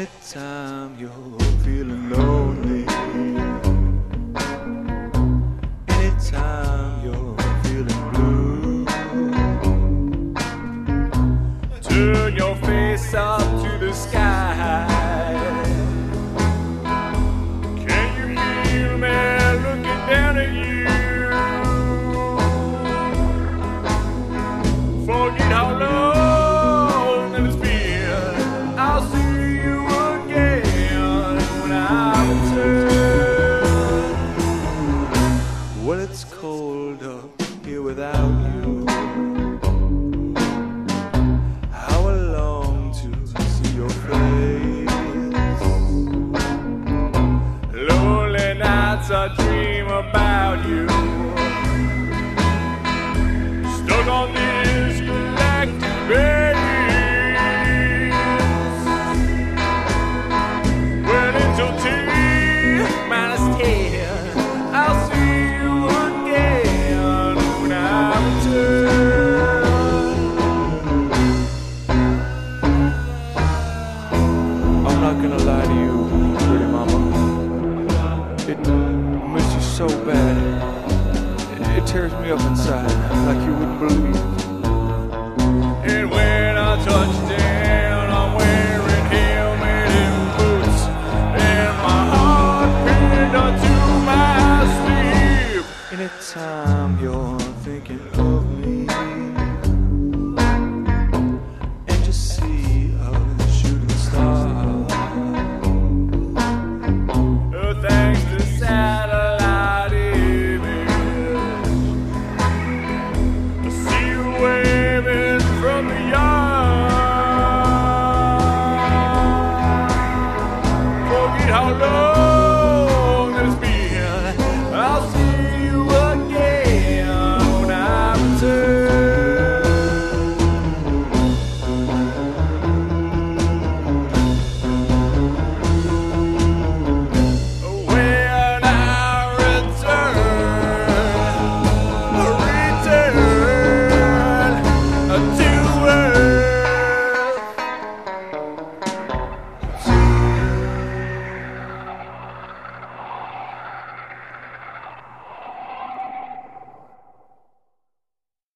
Anytime you're feeling lonely, anytime you're feeling blue, turn your face up to the sky. Can you hear me looking down at you? Forget how long that it's been. I'll see you again when I return. Well, it's cold up here without you. How I long to see your face. Lonely nights I dream about you. Stuck on this galactic base. Well, until T-10, I'll see you again when I return. I'm not gonna lie to you, pretty mama. I miss you so bad. It tears me up inside like you wouldn't believe. And when I touch down, I'm wearing helmet and boots, and my heart pinned onto my sleeve. Anytime you're thinking of me,